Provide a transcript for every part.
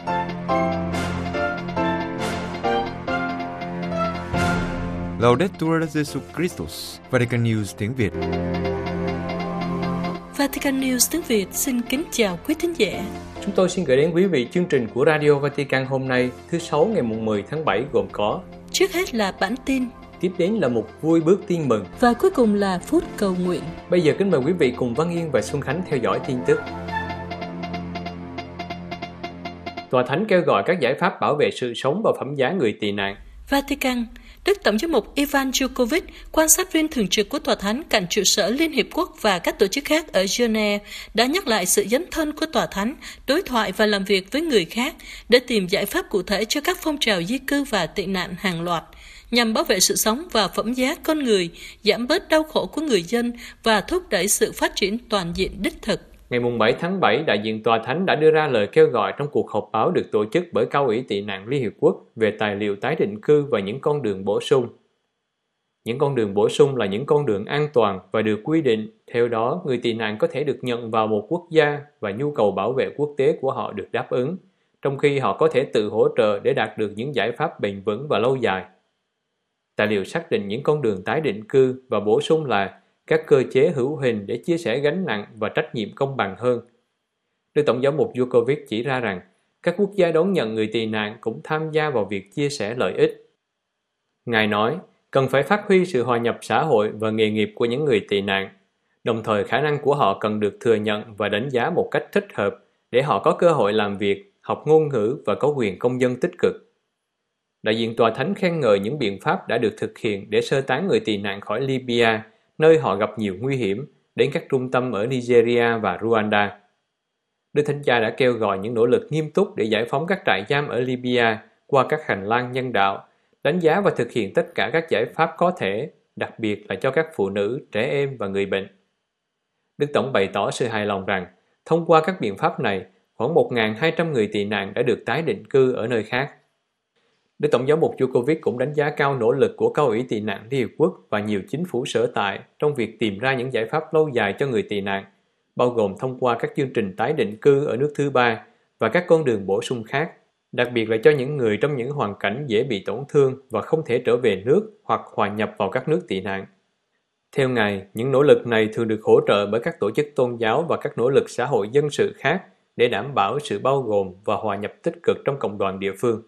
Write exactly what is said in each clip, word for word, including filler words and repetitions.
Laudetur Jesus Christus, Vatican News tiếng Việt. Vatican News tiếng Việt xin kính chào quý thính giả. Chúng tôi xin gửi đến quý vị chương trình của Radio Vatican hôm nay, thứ Sáu ngày mười tháng bảy gồm có: trước hết là bản tin, tiếp đến là một vui bước tin mừng, và cuối cùng là phút cầu nguyện. Bây giờ kính mời quý vị cùng Văn Yên và Xuân Khánh theo dõi tin tức. Tòa Thánh kêu gọi các giải pháp bảo vệ sự sống và phẩm giá người tị nạn. Vatican, Đức Tổng giám mục Ivan Jukovic, quan sát viên thường trực của Tòa Thánh cạnh trụ sở Liên Hiệp Quốc và các tổ chức khác ở Geneva, đã nhắc lại sự dấn thân của Tòa Thánh, đối thoại và làm việc với người khác để tìm giải pháp cụ thể cho các phong trào di cư và tị nạn hàng loạt, nhằm bảo vệ sự sống và phẩm giá con người, giảm bớt đau khổ của người dân và thúc đẩy sự phát triển toàn diện đích thực. Ngày bảy tháng bảy, đại diện Tòa Thánh đã đưa ra lời kêu gọi trong cuộc họp báo được tổ chức bởi Cao ủy Tị nạn Liên Hiệp Quốc về tài liệu tái định cư và những con đường bổ sung. Những con đường bổ sung là những con đường an toàn và được quy định. Theo đó, người tị nạn có thể được nhận vào một quốc gia và nhu cầu bảo vệ quốc tế của họ được đáp ứng, trong khi họ có thể tự hỗ trợ để đạt được những giải pháp bền vững và lâu dài. Tài liệu xác định những con đường tái định cư và bổ sung là các cơ chế hữu hình để chia sẻ gánh nặng và trách nhiệm công bằng hơn. Đức Tổng giám mục Jukovic chỉ ra rằng các quốc gia đón nhận người tị nạn cũng tham gia vào việc chia sẻ lợi ích. Ngài nói, cần phải phát huy sự hòa nhập xã hội và nghề nghiệp của những người tị nạn, đồng thời khả năng của họ cần được thừa nhận và đánh giá một cách thích hợp để họ có cơ hội làm việc, học ngôn ngữ và có quyền công dân tích cực. Đại diện Tòa Thánh khen ngợi những biện pháp đã được thực hiện để sơ tán người tị nạn khỏi Libya, nơi họ gặp nhiều nguy hiểm, đến các trung tâm ở Nigeria và Rwanda. Đức Thánh Cha đã kêu gọi những nỗ lực nghiêm túc để giải phóng các trại giam ở Libya qua các hành lang nhân đạo, đánh giá và thực hiện tất cả các giải pháp có thể, đặc biệt là cho các phụ nữ, trẻ em và người bệnh. Đức Tổng bày tỏ sự hài lòng rằng, thông qua các biện pháp này, khoảng một nghìn hai trăm người tị nạn đã được tái định cư ở nơi khác. Đức Tổng giám mục Jukovic cũng đánh giá cao nỗ lực của Cao ủy Tị nạn Liên Hiệp Quốc và nhiều chính phủ sở tại trong việc tìm ra những giải pháp lâu dài cho người tị nạn, bao gồm thông qua các chương trình tái định cư ở nước thứ ba và các con đường bổ sung khác, đặc biệt là cho những người trong những hoàn cảnh dễ bị tổn thương và không thể trở về nước hoặc hòa nhập vào các nước tị nạn. Theo Ngài, những nỗ lực này thường được hỗ trợ bởi các tổ chức tôn giáo và các nỗ lực xã hội dân sự khác để đảm bảo sự bao gồm và hòa nhập tích cực trong cộng đoàn địa phương.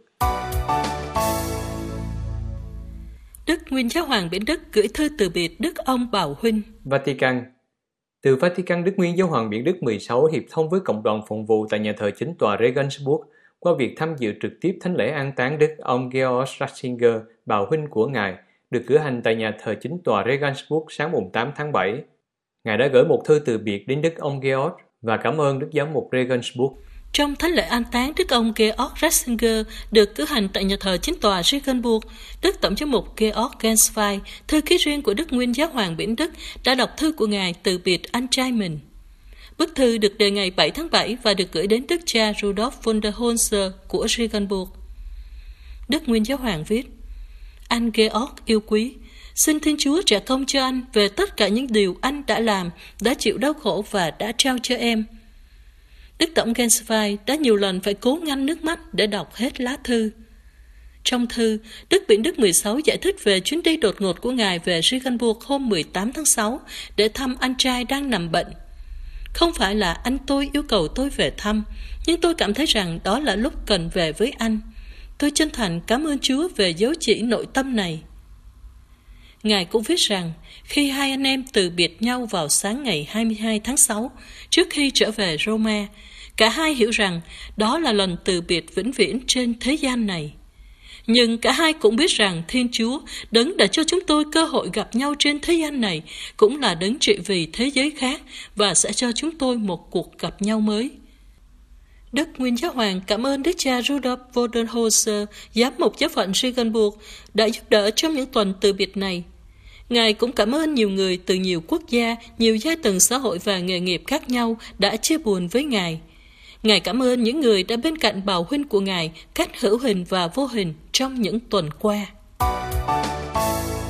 Đức Nguyên Giáo hoàng Biển Đức gửi thư từ biệt Đức ông Bảo Huynh. Vatican. Từ Vatican, Đức Nguyên Giáo hoàng Biển Đức mười sáu hiệp thông với cộng đoàn phụng vụ tại nhà thờ chính tòa Regensburg qua việc tham dự trực tiếp thánh lễ an táng Đức ông Georg Ratzinger, Bảo Huynh của Ngài, được cử hành tại nhà thờ chính tòa Regensburg sáng tám tháng bảy. Ngài đã gửi một thư từ biệt đến Đức ông Georg và cảm ơn Đức Giám mục Regensburg. Trong thánh lễ an táng Đức ông Georg Ratzinger được cử hành tại nhà thờ chính tòa Regensburg, Đức Tổng giám mục Georg Genswein, thư ký riêng của Đức Nguyên Giáo hoàng Biển Đức, đã đọc thư của Ngài từ biệt anh trai mình. Bức thư được đề ngày bảy tháng bảy và được gửi đến Đức cha Rudolf von der Holzer của Regensburg. Đức Nguyên Giáo hoàng viết: Anh Georg yêu quý, xin Thiên Chúa trả công cho anh về tất cả những điều anh đã làm, đã chịu đau khổ và đã trao cho em. Đức Tổng Genswein đã nhiều lần phải cố ngăn nước mắt để đọc hết lá thư. Trong thư, Đức Biển Đức mười sáu giải thích về chuyến đi đột ngột của Ngài về Regensburg hôm mười tám tháng sáu để thăm anh trai đang nằm bệnh. Không phải là anh tôi yêu cầu tôi về thăm, nhưng tôi cảm thấy rằng đó là lúc cần về với anh. Tôi chân thành cảm ơn Chúa về dấu chỉ nội tâm này. Ngài cũng viết rằng, khi hai anh em từ biệt nhau vào sáng ngày hai mươi hai tháng sáu, trước khi trở về Roma, cả hai hiểu rằng đó là lần từ biệt vĩnh viễn trên thế gian này. Nhưng cả hai cũng biết rằng Thiên Chúa, đấng đã cho chúng tôi cơ hội gặp nhau trên thế gian này, cũng là đấng trị vì thế giới khác và sẽ cho chúng tôi một cuộc gặp nhau mới. Đức Nguyên Giáo hoàng cảm ơn Đức cha Rudolf von der Holzer, giám mục giáo phận Regensburg, đã giúp đỡ trong những tuần từ biệt này. Ngài cũng cảm ơn nhiều người từ nhiều quốc gia, nhiều giai tầng xã hội và nghề nghiệp khác nhau đã chia buồn với Ngài. Ngài cảm ơn những người đã bên cạnh Bảo Huynh của Ngài cách hữu hình và vô hình trong những tuần qua.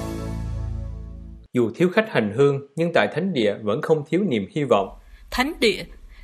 Dù thiếu khách hành hương, nhưng tại thánh địa vẫn không thiếu niềm hy vọng. Thánh địa,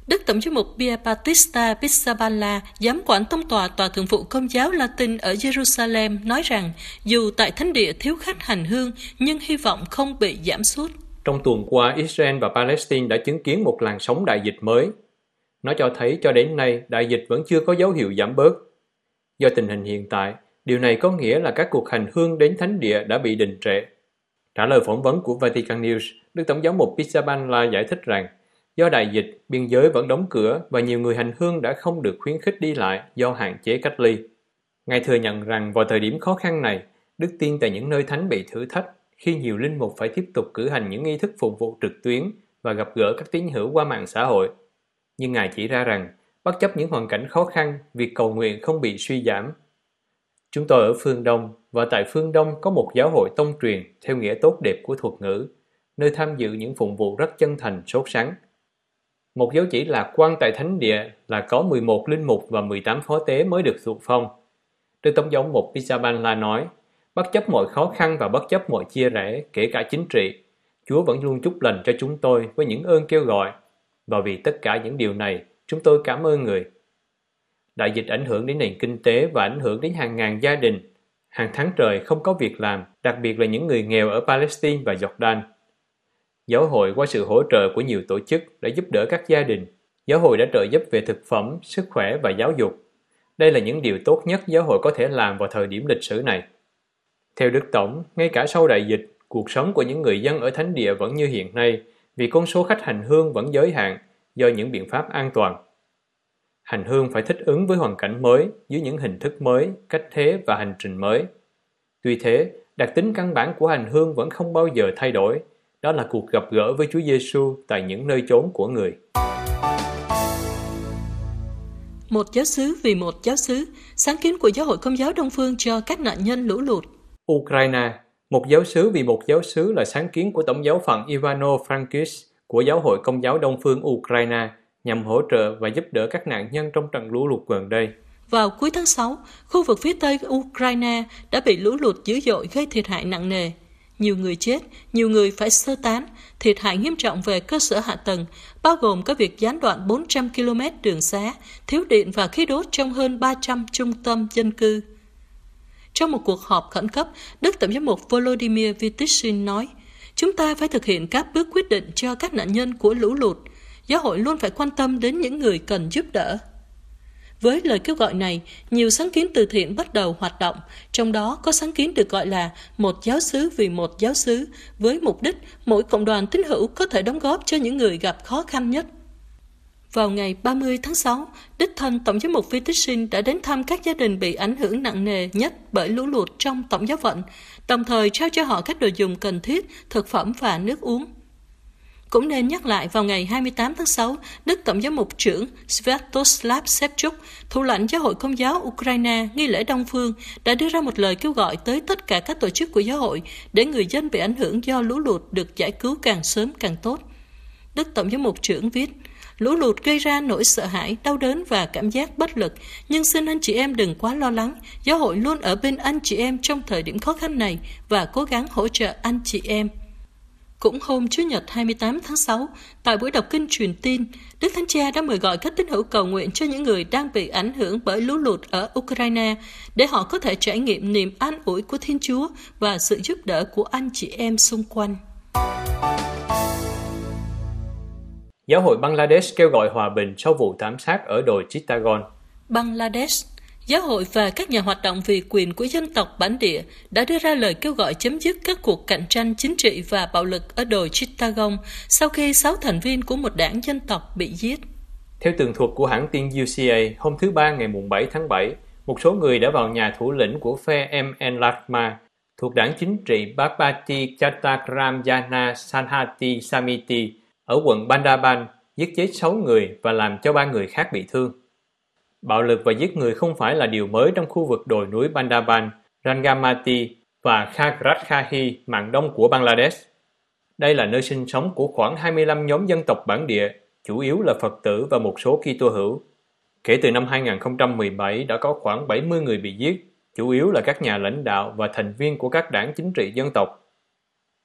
Đức Tổng giám mục Pier Battista Pizzaballa, giám quản tông tòa Tòa Thượng phụ Công giáo Latin ở Jerusalem, nói rằng dù tại thánh địa thiếu khách hành hương, nhưng hy vọng không bị giảm sút. Trong tuần qua, Israel và Palestine đã chứng kiến một làn sóng đại dịch mới. Nó cho thấy cho đến nay, đại dịch vẫn chưa có dấu hiệu giảm bớt. Do tình hình hiện tại, điều này có nghĩa là các cuộc hành hương đến thánh địa đã bị đình trệ. Trả lời phỏng vấn của Vatican News, Đức Tổng giám mục Pizzaballa giải thích rằng do đại dịch, biên giới vẫn đóng cửa và nhiều người hành hương đã không được khuyến khích đi lại do hạn chế cách ly. Ngài thừa nhận rằng vào thời điểm khó khăn này, đức tin tại những nơi thánh bị thử thách khi nhiều linh mục phải tiếp tục cử hành những nghi thức phục vụ trực tuyến và gặp gỡ các tín hữu qua mạng xã hội. Nhưng Ngài chỉ ra rằng, bất chấp những hoàn cảnh khó khăn, việc cầu nguyện không bị suy giảm. Chúng tôi ở phương Đông, và tại phương Đông có một giáo hội tông truyền theo nghĩa tốt đẹp của thuật ngữ, nơi tham dự những phụng vụ rất chân thành, sốt sắng. Một dấu chỉ lạc quan tại thánh địa là có mười một linh mục và mười tám phó tế mới được thụ phong. Đức Tổng giám mục Pizzaballa nói, bất chấp mọi khó khăn và bất chấp mọi chia rẽ, kể cả chính trị, Chúa vẫn luôn chúc lành cho chúng tôi với những ơn kêu gọi. Và vì tất cả những điều này, chúng tôi cảm ơn Người. Đại dịch ảnh hưởng đến nền kinh tế và ảnh hưởng đến hàng ngàn gia đình. Hàng tháng trời không có việc làm, đặc biệt là những người nghèo ở Palestine và Jordan. Giáo hội qua sự hỗ trợ của nhiều tổ chức đã giúp đỡ các gia đình. Giáo hội đã trợ giúp về thực phẩm, sức khỏe và giáo dục. Đây là những điều tốt nhất giáo hội có thể làm vào thời điểm lịch sử này. Theo Đức Tổng, ngay cả sau đại dịch, cuộc sống của những người dân ở thánh địa vẫn như hiện nay vì con số khách hành hương vẫn giới hạn do những biện pháp an toàn. Hành hương phải thích ứng với hoàn cảnh mới, dưới những hình thức mới, cách thế và hành trình mới. Tuy thế, đặc tính căn bản của hành hương vẫn không bao giờ thay đổi. Đó là cuộc gặp gỡ với Chúa Giêsu tại những nơi chốn của Người. Một giáo xứ vì một giáo xứ, sáng kiến của Giáo hội Công giáo Đông phương cho các nạn nhân lũ lụt. Ukraine, một giáo xứ vì một giáo xứ là sáng kiến của Tổng giáo phận Ivano Frankivsk của Giáo hội Công giáo Đông phương Ukraine nhằm hỗ trợ và giúp đỡ các nạn nhân trong trận lũ lụt gần đây. Vào cuối tháng sáu, khu vực phía tây Ukraine đã bị lũ lụt dữ dội gây thiệt hại nặng nề. Nhiều người chết, nhiều người phải sơ tán, thiệt hại nghiêm trọng về cơ sở hạ tầng, bao gồm có việc gián đoạn bốn trăm ki lô mét đường xá, thiếu điện và khí đốt trong hơn ba trăm trung tâm dân cư. Trong một cuộc họp khẩn cấp, Đức Tổng giám mục Volodymyr Vytyshin nói, chúng ta phải thực hiện các bước quyết định cho các nạn nhân của lũ lụt. Giáo hội luôn phải quan tâm đến những người cần giúp đỡ. Với lời kêu gọi này, nhiều sáng kiến từ thiện bắt đầu hoạt động, trong đó có sáng kiến được gọi là một giáo xứ vì một giáo xứ, với mục đích mỗi cộng đoàn tín hữu có thể đóng góp cho những người gặp khó khăn nhất. Vào ngày ba mươi tháng sáu, đích thân Tổng giám mục Vytyshin đã đến thăm các gia đình bị ảnh hưởng nặng nề nhất bởi lũ lụt trong tổng giáo phận, đồng thời trao cho họ các đồ dùng cần thiết, thực phẩm và nước uống. Cũng nên nhắc lại vào ngày hai mươi tám tháng sáu, Đức Tổng giám mục trưởng Sviatoslav Shevchuk, thủ lãnh Giáo hội Công giáo Ukraine nghi lễ Đông phương, đã đưa ra một lời kêu gọi tới tất cả các tổ chức của giáo hội để người dân bị ảnh hưởng do lũ lụt được giải cứu càng sớm càng tốt. Đức Tổng giám mục trưởng viết, lũ lụt gây ra nỗi sợ hãi, đau đớn và cảm giác bất lực, nhưng xin anh chị em đừng quá lo lắng, giáo hội luôn ở bên anh chị em trong thời điểm khó khăn này và cố gắng hỗ trợ anh chị em. Cũng hôm Chủ nhật hai mươi tám tháng sáu, tại buổi đọc kinh truyền tin, Đức Thánh Cha đã mời gọi các tín hữu cầu nguyện cho những người đang bị ảnh hưởng bởi lũ lụt ở Ukraine để họ có thể trải nghiệm niềm an ủi của Thiên Chúa và sự giúp đỡ của anh chị em xung quanh. Giáo hội Bangladesh kêu gọi hòa bình sau vụ thảm sát ở đồi Chittagong. Bangladesh, giáo hội và các nhà hoạt động vì quyền của dân tộc bản địa đã đưa ra lời kêu gọi chấm dứt các cuộc cạnh tranh chính trị và bạo lực ở đồi Chittagong sau khi sáu thành viên của một đảng dân tộc bị giết. Theo tường thuật của hãng tin U C A, hôm thứ Ba ngày bảy tháng bảy, một số người đã vào nhà thủ lĩnh của phe M N Lakma thuộc đảng chính trị Bhakti Chattakram Jana Sanhati Samiti ở quận Bandaban, giết chết sáu người và làm cho ba người khác bị thương. Bạo lực và giết người không phải là điều mới trong khu vực đồi núi Bandaban, Rangamati và Khagradkhahi, mạn đông của Bangladesh. Đây là nơi sinh sống của khoảng hai mươi lăm nhóm dân tộc bản địa, chủ yếu là Phật tử và một số Kitô hữu. Kể từ năm hai nghìn không trăm mười bảy đã có khoảng bảy mươi người bị giết, chủ yếu là các nhà lãnh đạo và thành viên của các đảng chính trị dân tộc.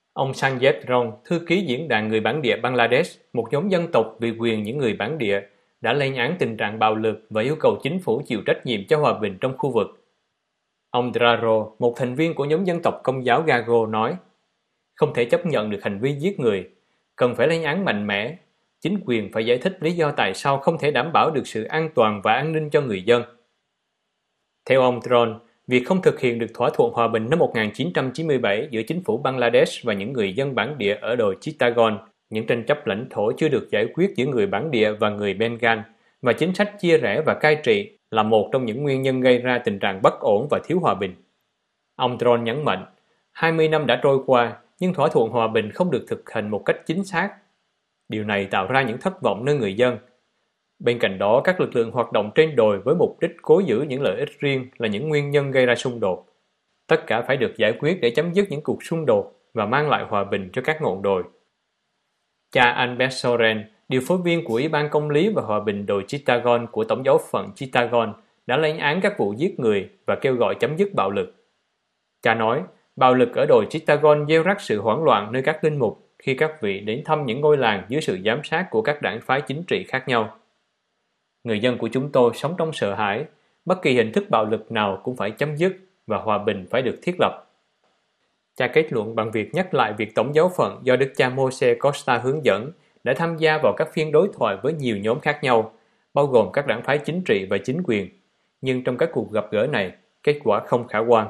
Ông Sanjay Rong, thư ký diễn đàn người bản địa Bangladesh, một nhóm dân tộc vì quyền những người bản địa, đã lên án tình trạng bạo lực và yêu cầu chính phủ chịu trách nhiệm cho hòa bình trong khu vực. Ông Draro, một thành viên của nhóm dân tộc Công giáo Gago nói, không thể chấp nhận được hành vi giết người, cần phải lên án mạnh mẽ. Chính quyền phải giải thích lý do tại sao không thể đảm bảo được sự an toàn và an ninh cho người dân. Theo ông Tron, việc không thực hiện được thỏa thuận hòa bình năm một nghìn chín trăm chín mươi bảy giữa chính phủ Bangladesh và những người dân bản địa ở đồi Chittagong, những tranh chấp lãnh thổ chưa được giải quyết giữa người bản địa và người Bengal, và chính sách chia rẽ và cai trị là một trong những nguyên nhân gây ra tình trạng bất ổn và thiếu hòa bình. Ông Tron nhấn mạnh, hai mươi năm đã trôi qua, nhưng thỏa thuận hòa bình không được thực hành một cách chính xác. Điều này tạo ra những thất vọng nơi người dân. Bên cạnh đó, các lực lượng hoạt động trên đồi với mục đích cố giữ những lợi ích riêng là những nguyên nhân gây ra xung đột. Tất cả phải được giải quyết để chấm dứt những cuộc xung đột và mang lại hòa bình cho các ngọn đồi. Cha Albert Soren, điều phối viên của Ủy ban Công lý và Hòa bình đồi Chittagong của Tổng giáo phận Chittagong, đã lên án các vụ giết người và kêu gọi chấm dứt bạo lực. Cha nói, bạo lực ở đồi Chittagong gieo rắc sự hoảng loạn nơi các linh mục khi các vị đến thăm những ngôi làng dưới sự giám sát của các đảng phái chính trị khác nhau. Người dân của chúng tôi sống trong sợ hãi, bất kỳ hình thức bạo lực nào cũng phải chấm dứt và hòa bình phải được thiết lập. Cha kết luận bằng việc nhắc lại việc Tổng giáo phận do Đức cha Mose Costa hướng dẫn đã tham gia vào các phiên đối thoại với nhiều nhóm khác nhau, bao gồm các đảng phái chính trị và chính quyền. Nhưng trong các cuộc gặp gỡ này, kết quả không khả quan.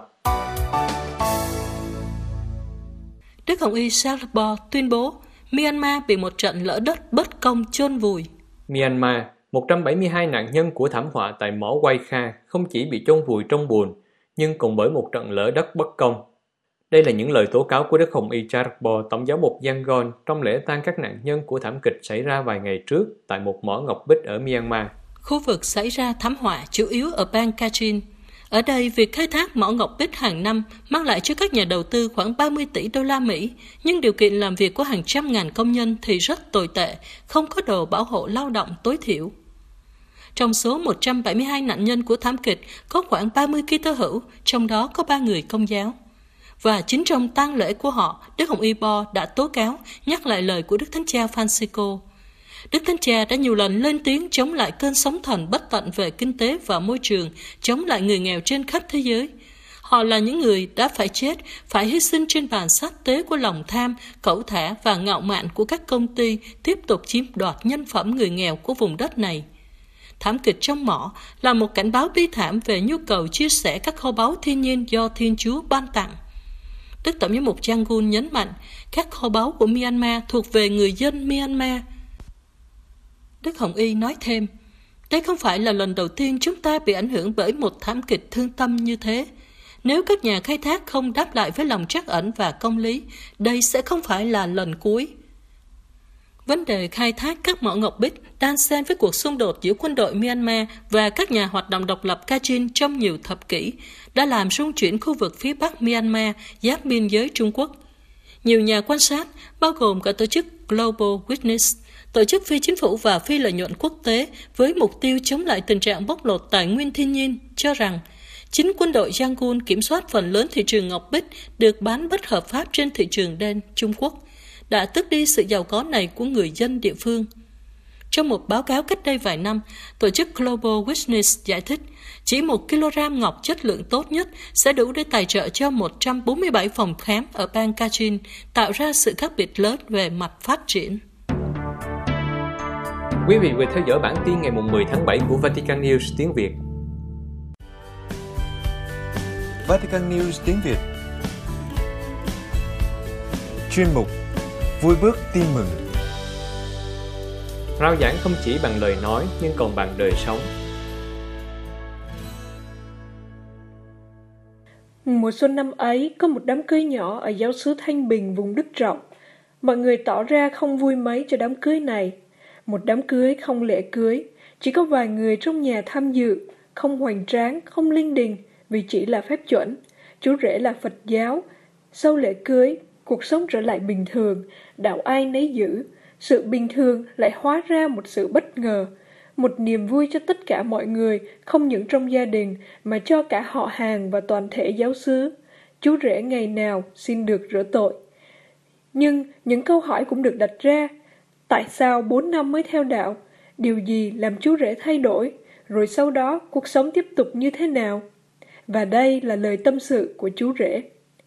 Đức Hồng y Singapore tuyên bố Myanmar bị một trận lở đất bất công chôn vùi. Myanmar, một trăm bảy mươi hai nạn nhân của thảm họa tại mỏ Quay Kha không chỉ bị chôn vùi trong bùn, nhưng còn bởi một trận lở đất bất công. Đây là những lời tố cáo của Đức Hồng y Charbo, Tổng giáo mục Yangon, trong lễ tang các nạn nhân của thảm kịch xảy ra vài ngày trước tại một mỏ ngọc bích ở Myanmar. Khu vực xảy ra thảm họa chủ yếu ở bang Kachin. Ở đây, việc khai thác mỏ ngọc bích hàng năm mang lại cho các nhà đầu tư khoảng ba mươi tỷ đô la Mỹ, nhưng điều kiện làm việc của hàng trăm ngàn công nhân thì rất tồi tệ, không có đồ bảo hộ lao động tối thiểu. Trong số một trăm bảy mươi hai nạn nhân của thảm kịch, có khoảng ba mươi Kitô hữu, trong đó có ba người Công giáo. Và chính trong tang lễ của họ, Đức Hồng y Bo đã tố cáo, nhắc lại lời của Đức Thánh Cha Francisco. Đức Thánh Cha đã nhiều lần lên tiếng chống lại cơn sóng thần bất tận về kinh tế và môi trường, chống lại người nghèo trên khắp thế giới. Họ là những người đã phải chết, phải hy sinh trên bàn sát tế của lòng tham, cẩu thả và ngạo mạn của các công ty tiếp tục chiếm đoạt nhân phẩm người nghèo của vùng đất này. Thảm kịch trong mỏ là một cảnh báo bi thảm về nhu cầu chia sẻ các kho báu thiên nhiên do Thiên Chúa ban tặng. Đức Tổng giám mục Yangon nhấn mạnh, các kho báu của Myanmar thuộc về người dân Myanmar. Đức Hồng y nói thêm, đây không phải là lần đầu tiên chúng ta bị ảnh hưởng bởi một thảm kịch thương tâm như thế. Nếu các nhà khai thác không đáp lại với lòng trắc ẩn và công lý, đây sẽ không phải là lần cuối. Vấn đề khai thác các mỏ ngọc bích đan xen với cuộc xung đột giữa quân đội Myanmar và các nhà hoạt động độc lập Kachin trong nhiều thập kỷ đã làm rung chuyển khu vực phía bắc Myanmar giáp biên giới Trung Quốc. Nhiều nhà quan sát, bao gồm cả tổ chức Global Witness, tổ chức phi chính phủ và phi lợi nhuận quốc tế với mục tiêu chống lại tình trạng bóc lột tài nguyên thiên nhiên, cho rằng chính quân đội Yangon kiểm soát phần lớn thị trường ngọc bích được bán bất hợp pháp trên thị trường đen Trung Quốc, đã tước đi sự giàu có này của người dân địa phương. Trong một báo cáo cách đây vài năm, tổ chức Global Witness giải thích chỉ một kg ngọc chất lượng tốt nhất sẽ đủ để tài trợ cho một trăm bốn mươi bảy phòng khám ở bang Kachin, tạo ra sự khác biệt lớn về mặt phát triển. Quý vị vừa theo dõi bản tin ngày mười tháng bảy của Vatican News tiếng Việt. Vatican News tiếng Việt. Chuyên mục Vui bước tin mừng. Rao giảng không chỉ bằng lời nói nhưng còn bằng đời sống. Mùa xuân năm ấy có một đám cưới nhỏ ở giáo xứ Thanh Bình, vùng Đức Trọng. Mọi người tỏ ra không vui mấy cho đám cưới này. Một đám cưới không lễ cưới, chỉ có vài người trong nhà tham dự, không hoành tráng, không linh đình vì chỉ là phép chuẩn. Chú rể là Phật giáo. Sau lễ cưới, cuộc sống trở lại bình thường, đạo ai nấy giữ. Sự bình thường lại hóa ra một sự bất ngờ, một niềm vui cho tất cả mọi người, không những trong gia đình mà cho cả họ hàng và toàn thể giáo xứ. Chú rể ngày nào xin được rửa tội. Nhưng những câu hỏi cũng được đặt ra. Tại sao bốn năm mới theo đạo? Điều gì làm chú rể thay đổi? Rồi sau đó cuộc sống tiếp tục như thế nào? Và đây là lời tâm sự của chú rể.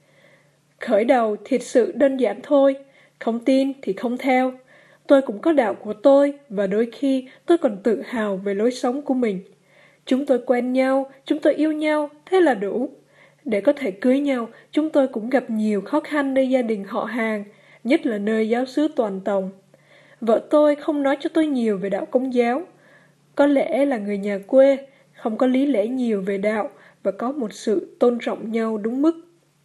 Khởi đầu thiệt sự đơn giản thôi, không tin thì không theo. Tôi cũng có đạo của tôi và đôi khi tôi còn tự hào về lối sống của mình. Chúng tôi quen nhau, chúng tôi yêu nhau, thế là đủ. Để có thể cưới nhau, chúng tôi cũng gặp nhiều khó khăn nơi gia đình họ hàng, nhất là nơi giáo xứ toàn tòng. Vợ tôi không nói cho tôi nhiều về đạo Công giáo. Có lẽ là người nhà quê, không có lý lẽ nhiều về đạo và có một sự tôn trọng nhau đúng mức.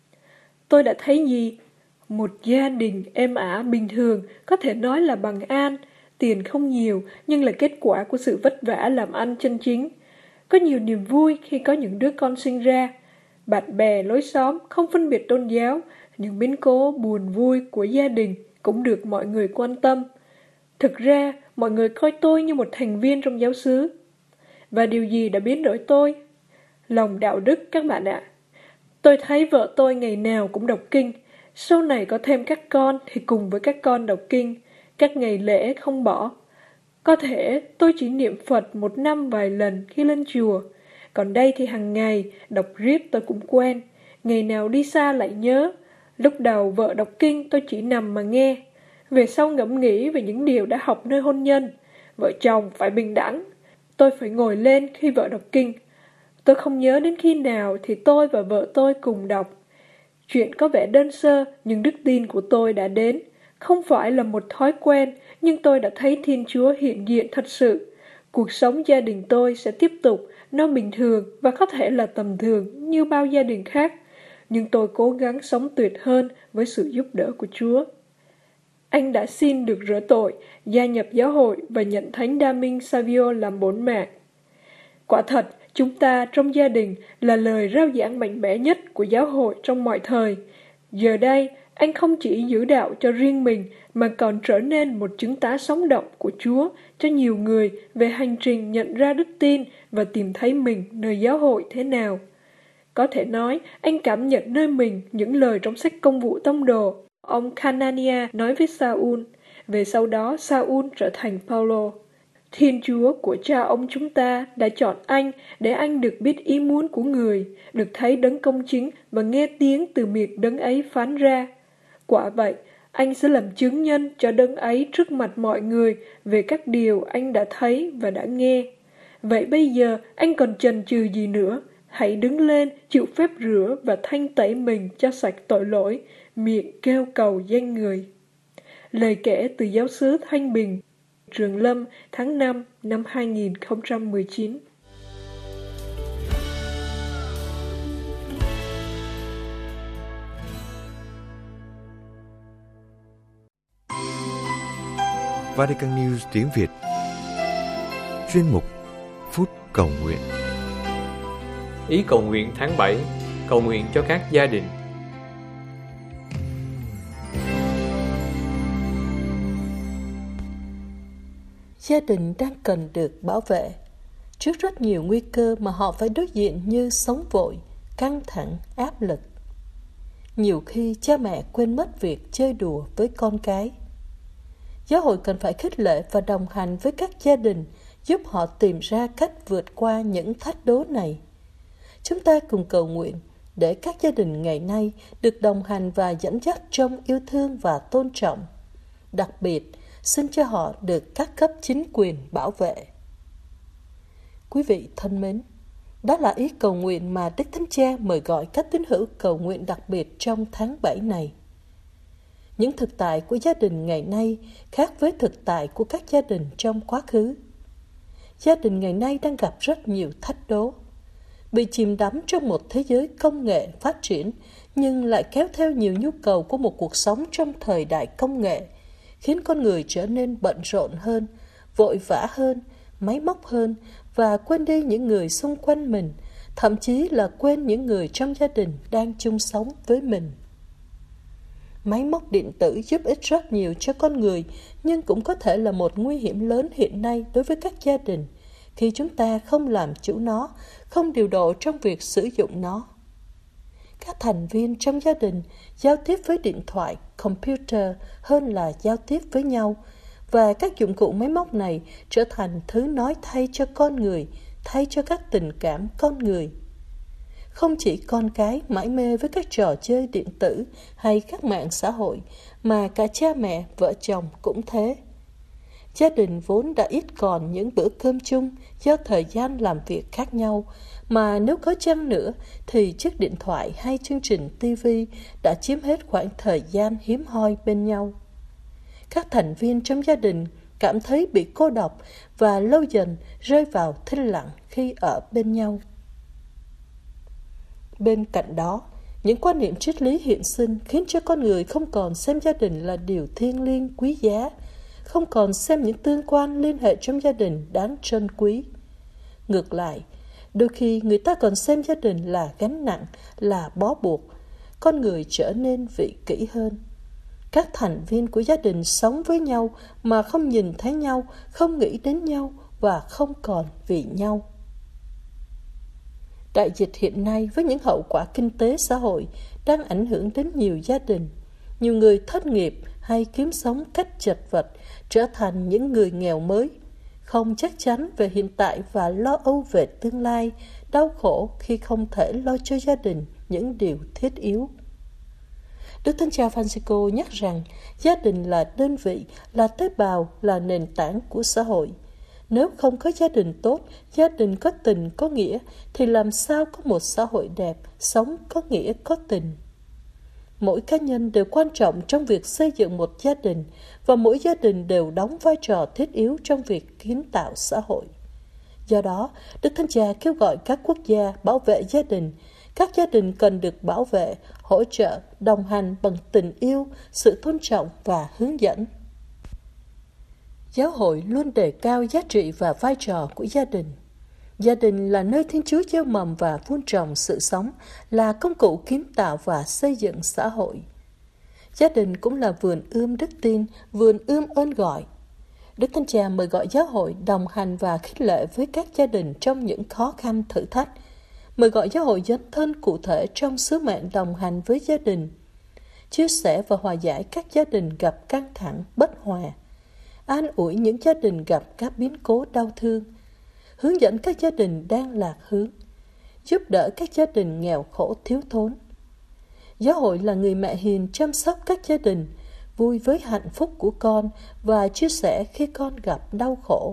Tôi đã thấy gì? Một gia đình êm ả bình thường, có thể nói là bằng an, tiền không nhiều nhưng là kết quả của sự vất vả làm ăn chân chính. Có nhiều niềm vui khi có những đứa con sinh ra. Bạn bè, lối xóm không phân biệt tôn giáo, những biến cố buồn vui của gia đình cũng được mọi người quan tâm. Thực ra, mọi người coi tôi như một thành viên trong giáo xứ. Và điều gì đã biến đổi tôi? Lòng đạo đức các bạn ạ. Tôi thấy vợ tôi ngày nào cũng đọc kinh. Sau này có thêm các con thì cùng với các con đọc kinh. Các ngày lễ không bỏ. Có thể tôi chỉ niệm Phật một năm vài lần khi lên chùa. Còn đây thì hàng ngày, đọc riết tôi cũng quen. Ngày nào đi xa lại nhớ. Lúc đầu vợ đọc kinh tôi chỉ nằm mà nghe. Về sau ngẫm nghĩ về những điều đã học nơi hôn nhân. Vợ chồng phải bình đẳng. Tôi phải ngồi lên khi vợ đọc kinh. Tôi không nhớ đến khi nào thì tôi và vợ tôi cùng đọc. Chuyện có vẻ đơn sơ nhưng đức tin của tôi đã đến. Không phải là một thói quen nhưng tôi đã thấy Thiên Chúa hiện diện thật sự. Cuộc sống gia đình tôi sẽ tiếp tục, nó bình thường và có thể là tầm thường như bao gia đình khác. Nhưng tôi cố gắng sống tuyệt hơn với sự giúp đỡ của Chúa. Anh đã xin được rửa tội, gia nhập giáo hội và nhận Thánh Đa Minh Savio làm bổn mạng. Quả thật, chúng ta trong gia đình là lời rao giảng mạnh mẽ nhất của giáo hội trong mọi thời. Giờ đây, anh không chỉ giữ đạo cho riêng mình mà còn trở nên một chứng tá sống động của Chúa cho nhiều người về hành trình nhận ra đức tin và tìm thấy mình nơi giáo hội thế nào. Có thể nói, anh cảm nhận nơi mình những lời trong sách Công vụ Tông đồ. Ông Canania nói với Saul, về sau đó Saul trở thành Paulo. Thiên Chúa của cha ông chúng ta đã chọn anh để anh được biết ý muốn của người, được thấy đấng công chính và nghe tiếng từ miệng đấng ấy phán ra. Quả vậy, anh sẽ làm chứng nhân cho đấng ấy trước mặt mọi người về các điều anh đã thấy và đã nghe. Vậy bây giờ anh còn chần chừ gì nữa? Hãy đứng lên, chịu phép rửa và thanh tẩy mình cho sạch tội lỗi, miệng kêu cầu danh người. Lời kể từ giáo xứ Thanh Bình, Trường Lâm, tháng năm năm hai nghìn không trăm mười chín. Vatican News tiếng Việt. Chuyên mục Phút Cầu Nguyện. Ý cầu nguyện tháng bảy, cầu nguyện cho các gia đình. Gia đình đang cần được bảo vệ trước rất nhiều nguy cơ mà họ phải đối diện như sống vội, căng thẳng, áp lực. Nhiều khi cha mẹ quên mất việc chơi đùa với con cái. Giáo hội cần phải khích lệ và đồng hành với các gia đình, giúp họ tìm ra cách vượt qua những thách đố này. Chúng ta cùng cầu nguyện để các gia đình ngày nay được đồng hành và dẫn dắt trong yêu thương và tôn trọng. Đặc biệt, xin cho họ được các cấp chính quyền bảo vệ. Quý vị thân mến, đó là ý cầu nguyện mà Đức Thánh Cha mời gọi các tín hữu cầu nguyện đặc biệt trong tháng bảy này. Những thực tại của gia đình ngày nay khác với thực tại của các gia đình trong quá khứ. Gia đình ngày nay đang gặp rất nhiều thách đố, bị chìm đắm trong một thế giới công nghệ phát triển nhưng lại kéo theo nhiều nhu cầu của một cuộc sống trong thời đại công nghệ, khiến con người trở nên bận rộn hơn, vội vã hơn, máy móc hơn và quên đi những người xung quanh mình, thậm chí là quên những người trong gia đình đang chung sống với mình. Máy móc điện tử giúp ích rất nhiều cho con người, nhưng cũng có thể là một nguy hiểm lớn hiện nay đối với các gia đình khi chúng ta không làm chủ nó, không điều độ trong việc sử dụng nó. các thành viên trong gia đình giao tiếp với điện thoại, computer hơn là giao tiếp với nhau, và các dụng cụ máy móc này trở thành thứ nói thay cho con người, thay cho các tình cảm con người. Không chỉ con cái mải mê với các trò chơi điện tử hay các mạng xã hội, mà cả cha mẹ, vợ chồng cũng thế. Gia đình vốn đã ít còn những bữa cơm chung do thời gian làm việc khác nhau, mà nếu có chăng nữa thì chiếc điện thoại hay chương trình ti vi đã chiếm hết khoảng thời gian hiếm hoi bên nhau. Các thành viên trong gia đình cảm thấy bị cô độc và lâu dần rơi vào thinh lặng khi ở bên nhau. Bên cạnh đó, những quan niệm triết lý hiện sinh khiến cho con người không còn xem gia đình là điều thiêng liêng quý giá, không còn xem những tương quan liên hệ trong gia đình đáng trân quý. Ngược lại, đôi khi người ta còn xem gia đình là gánh nặng, là bó buộc, con người trở nên vị kỷ hơn. Các thành viên của gia đình sống với nhau mà không nhìn thấy nhau, không nghĩ đến nhau và không còn vì nhau. Đại dịch hiện nay với những hậu quả kinh tế xã hội đang ảnh hưởng đến nhiều gia đình. Nhiều người thất nghiệp hay kiếm sống cách chật vật trở thành những người nghèo mới, không chắc chắn về hiện tại và lo âu về tương lai, đau khổ khi không thể lo cho gia đình những điều thiết yếu. Đức Thánh Cha Francisco nhắc rằng gia đình là đơn vị, là tế bào, là nền tảng của xã hội. Nếu không có gia đình tốt, gia đình có tình có nghĩa, thì làm sao có một xã hội đẹp, sống có nghĩa có tình. Mỗi cá nhân đều quan trọng trong việc xây dựng một gia đình, và mỗi gia đình đều đóng vai trò thiết yếu trong việc kiến tạo xã hội. Do đó, Đức Thánh Cha kêu gọi các quốc gia bảo vệ gia đình. Các gia đình cần được bảo vệ, hỗ trợ, đồng hành bằng tình yêu, sự tôn trọng và hướng dẫn. Giáo hội luôn đề cao giá trị và vai trò của gia đình. Gia đình là nơi Thiên Chúa gieo mầm và vun trồng sự sống, là công cụ kiến tạo và xây dựng xã hội. Gia đình cũng là vườn ươm đức tin, vườn ươm ơn gọi. Đức Thánh Cha mời gọi giáo hội đồng hành và khích lệ với các gia đình trong những khó khăn thử thách, mời gọi giáo hội dấn thân cụ thể trong sứ mệnh đồng hành với gia đình, chia sẻ và hòa giải các gia đình gặp căng thẳng, bất hòa, an ủi những gia đình gặp các biến cố đau thương, hướng dẫn các gia đình đang lạc hướng, giúp đỡ các gia đình nghèo khổ thiếu thốn. Giáo hội là người mẹ hiền chăm sóc các gia đình, vui với hạnh phúc của con và chia sẻ khi con gặp đau khổ.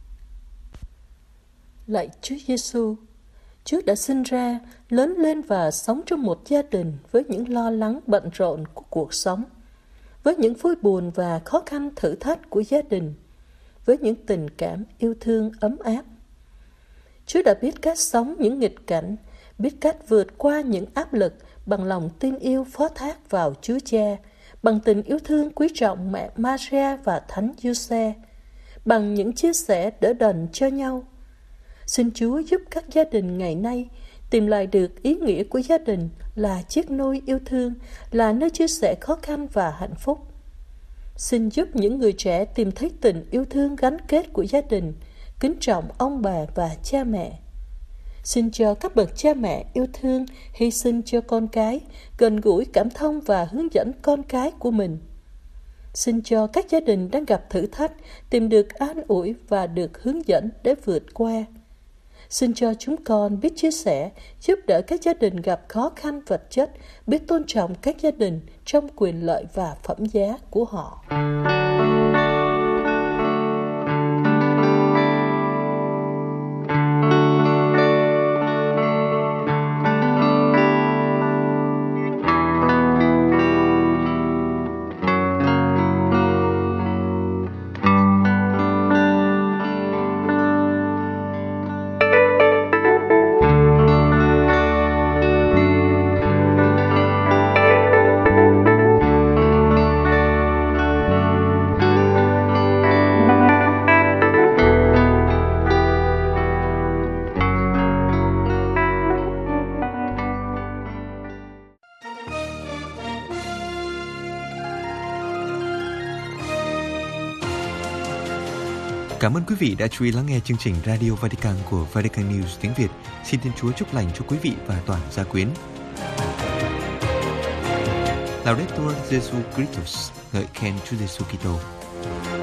Lạy Chúa Giêsu, Chúa đã sinh ra, lớn lên và sống trong một gia đình với những lo lắng bận rộn của cuộc sống, với những vui buồn và khó khăn thử thách của gia đình, với những tình cảm yêu thương ấm áp. Chúa đã biết cách sống những nghịch cảnh, biết cách vượt qua những áp lực bằng lòng tin yêu phó thác vào Chúa Cha, bằng tình yêu thương quý trọng mẹ Maria và Thánh Giuse, bằng những chia sẻ đỡ đần cho nhau. Xin Chúa giúp các gia đình ngày nay tìm lại được ý nghĩa của gia đình là chiếc nôi yêu thương, là nơi chia sẻ khó khăn và hạnh phúc. Xin giúp những người trẻ tìm thấy tình yêu thương gắn kết của gia đình, kính trọng ông bà và cha mẹ. Xin cho các bậc cha mẹ yêu thương, hy sinh cho con cái, gần gũi cảm thông và hướng dẫn con cái của mình. Xin cho các gia đình đang gặp thử thách tìm được an ủi và được hướng dẫn để vượt qua. Xin cho chúng con biết chia sẻ, giúp đỡ các gia đình gặp khó khăn vật chất, biết tôn trọng các gia đình trong quyền lợi và phẩm giá của họ. Cảm ơn quý vị đã chú ý lắng nghe chương trình Radio Vatican của Vatican News tiếng Việt. Xin Thiên Chúa chúc lành cho quý vị và toàn gia quyến. Laudetur Jesu Christus, ngợi khen Chúa Giêsu Kitô.